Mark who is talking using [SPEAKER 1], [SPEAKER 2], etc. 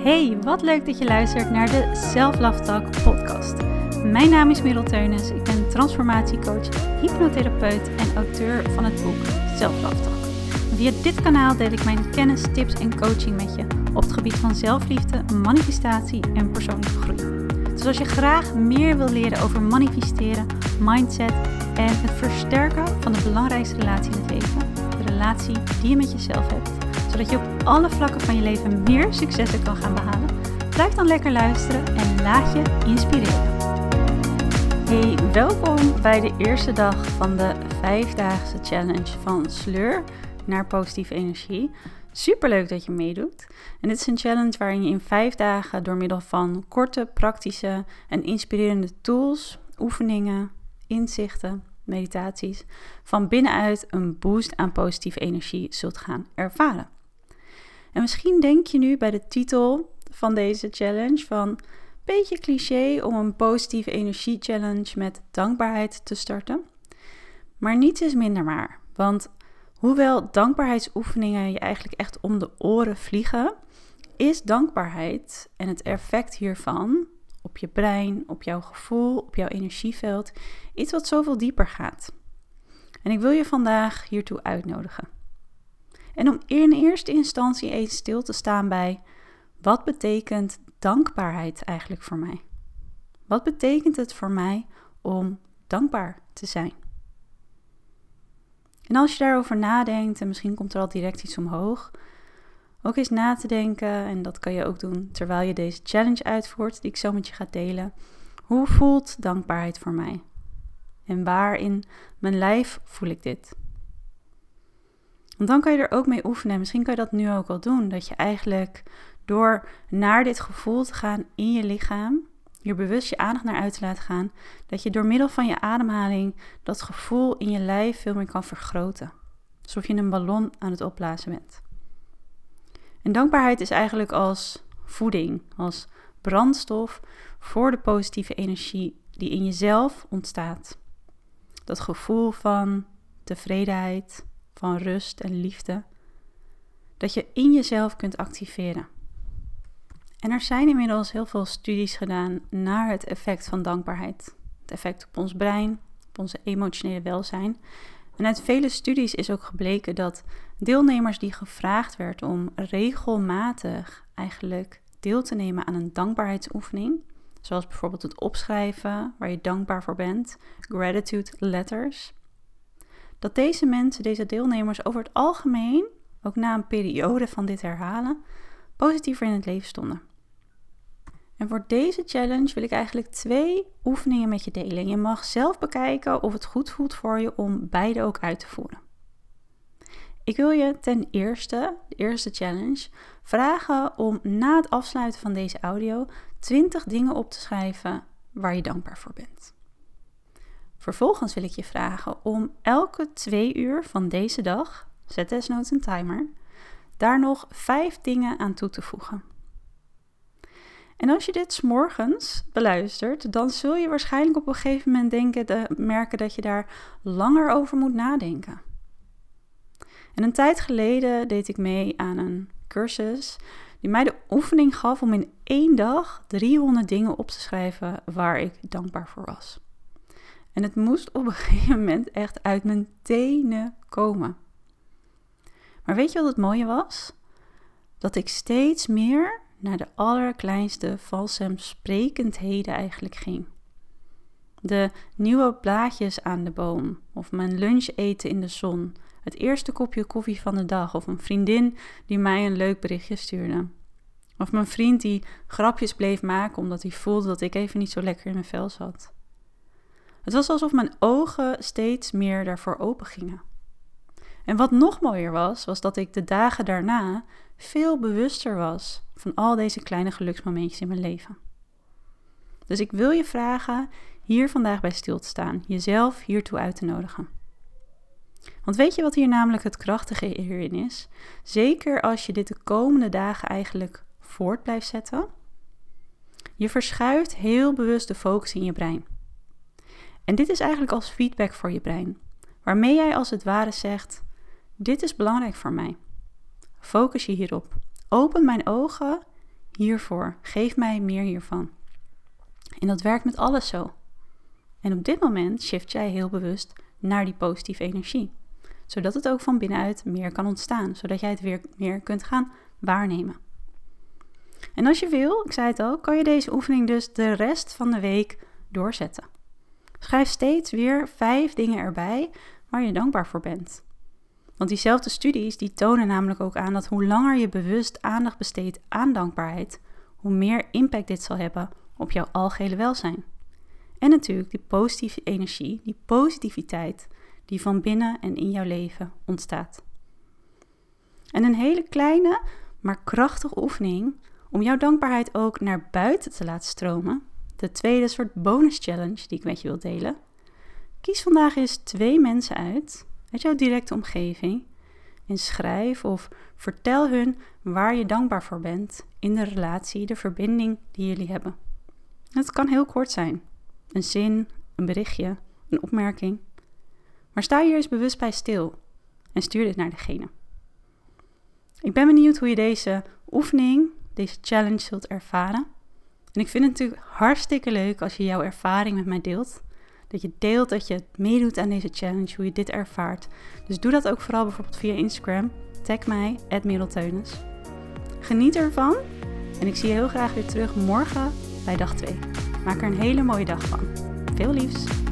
[SPEAKER 1] Hey, wat leuk dat je luistert naar de Self Love Talk podcast. Mijn naam is Merel Teunis, ik ben transformatiecoach, hypnotherapeut en auteur van het boek Self Love Talk. Via dit kanaal deel ik mijn kennis, tips en coaching met je op het gebied van zelfliefde, manifestatie en persoonlijke groei. Dus als je graag meer wil leren over manifesteren, mindset en het versterken van de belangrijkste relatie in het leven, de relatie die je met jezelf hebt, zodat je op alle vlakken van je leven meer successen kan gaan behalen, blijf dan lekker luisteren en laat je inspireren. Hey, welkom bij de eerste dag van de 5-daagse challenge van sleur naar positieve energie. Superleuk dat je meedoet. En dit is een challenge waarin je in 5 dagen door middel van korte, praktische en inspirerende tools, oefeningen, inzichten, meditaties, van binnenuit een boost aan positieve energie zult gaan ervaren. En misschien denk je nu bij de titel van deze challenge van beetje cliché om een positieve energie challenge met dankbaarheid te starten. Maar niets is minder waar, want hoewel dankbaarheidsoefeningen je eigenlijk echt om de oren vliegen, is dankbaarheid en het effect hiervan op je brein, op jouw gevoel, op jouw energieveld iets wat zoveel dieper gaat. En ik wil je vandaag hiertoe uitnodigen. En om in eerste instantie eens stil te staan bij, wat betekent dankbaarheid eigenlijk voor mij? Wat betekent het voor mij om dankbaar te zijn? En als je daarover nadenkt, en misschien komt er al direct iets omhoog, ook eens na te denken, en dat kan je ook doen terwijl je deze challenge uitvoert, die ik zo met je ga delen. Hoe voelt dankbaarheid voor mij? En waar in mijn lijf voel ik dit? Want dan kan je er ook mee oefenen. Misschien kan je dat nu ook al doen. Dat je eigenlijk door naar dit gevoel te gaan in je lichaam, hier bewust je aandacht naar uit te laten gaan, dat je door middel van je ademhaling dat gevoel in je lijf veel meer kan vergroten. Alsof je een ballon aan het opblazen bent. En dankbaarheid is eigenlijk als voeding, als brandstof voor de positieve energie die in jezelf ontstaat. Dat gevoel van tevredenheid, van rust en liefde, dat je in jezelf kunt activeren. En er zijn inmiddels heel veel studies gedaan naar het effect van dankbaarheid. Het effect op ons brein, op onze emotionele welzijn. En uit vele studies is ook gebleken dat deelnemers die gevraagd werd om regelmatig eigenlijk deel te nemen aan een dankbaarheidsoefening, zoals bijvoorbeeld het opschrijven waar je dankbaar voor bent, gratitude letters, dat deze mensen, deze deelnemers over het algemeen, ook na een periode van dit herhalen, positiever in het leven stonden. En voor deze challenge wil ik eigenlijk 2 oefeningen met je delen. Je mag zelf bekijken of het goed voelt voor je om beide ook uit te voeren. Ik wil je ten eerste, de eerste challenge, vragen om na het afsluiten van deze audio 20 dingen op te schrijven waar je dankbaar voor bent. Vervolgens wil ik je vragen om elke 2 uur van deze dag, zet desnoods een timer, daar nog 5 dingen aan toe te voegen. En als je dit 's morgens beluistert, dan zul je waarschijnlijk op een gegeven moment merken dat je daar langer over moet nadenken. En een tijd geleden deed ik mee aan een cursus die mij de oefening gaf om in 1 dag 300 dingen op te schrijven waar ik dankbaar voor was. En het moest op een gegeven moment echt uit mijn tenen komen. Maar weet je wat het mooie was? Dat ik steeds meer naar de allerkleinste vanzelfsprekendheden eigenlijk ging. De nieuwe blaadjes aan de boom, of mijn lunch eten in de zon, het eerste kopje koffie van de dag, of een vriendin die mij een leuk berichtje stuurde. Of mijn vriend die grapjes bleef maken omdat hij voelde dat ik even niet zo lekker in mijn vel zat. Het was alsof mijn ogen steeds meer daarvoor open gingen. En wat nog mooier was dat ik de dagen daarna veel bewuster was van al deze kleine geluksmomentjes in mijn leven. Dus ik wil je vragen hier vandaag bij stil te staan, jezelf hiertoe uit te nodigen. Want weet je wat hier namelijk het krachtige hierin is? Zeker als je dit de komende dagen eigenlijk voort blijft zetten. Je verschuift heel bewust de focus in je brein. En dit is eigenlijk als feedback voor je brein, waarmee jij als het ware zegt, dit is belangrijk voor mij. Focus je hierop. Open mijn ogen hiervoor. Geef mij meer hiervan. En dat werkt met alles zo. En op dit moment shift jij heel bewust naar die positieve energie. Zodat het ook van binnenuit meer kan ontstaan. Zodat jij het weer meer kunt gaan waarnemen. En als je wil, ik zei het al, kan je deze oefening dus de rest van de week doorzetten. Schrijf steeds weer 5 dingen erbij waar je dankbaar voor bent. Want diezelfde studies die tonen namelijk ook aan dat hoe langer je bewust aandacht besteedt aan dankbaarheid, hoe meer impact dit zal hebben op jouw algehele welzijn. En natuurlijk die positieve energie, die positiviteit die van binnen en in jouw leven ontstaat. En een hele kleine, maar krachtige oefening om jouw dankbaarheid ook naar buiten te laten stromen. De tweede soort bonus challenge die ik met je wil delen. Kies vandaag eens 2 mensen uit jouw directe omgeving en schrijf of vertel hun waar je dankbaar voor bent in de relatie, de verbinding die jullie hebben. Het kan heel kort zijn. Een zin, een berichtje, een opmerking. Maar sta hier eens bewust bij stil en stuur dit naar degene. Ik ben benieuwd hoe je deze oefening, deze challenge zult ervaren. En ik vind het natuurlijk hartstikke leuk als je jouw ervaring met mij deelt. Dat je deelt dat je meedoet aan deze challenge, hoe je dit ervaart. Dus doe dat ook vooral bijvoorbeeld via Instagram. Tag mij, @merelteunis. Geniet ervan en ik zie je heel graag weer terug morgen bij dag 2. Maak er een hele mooie dag van. Veel liefs!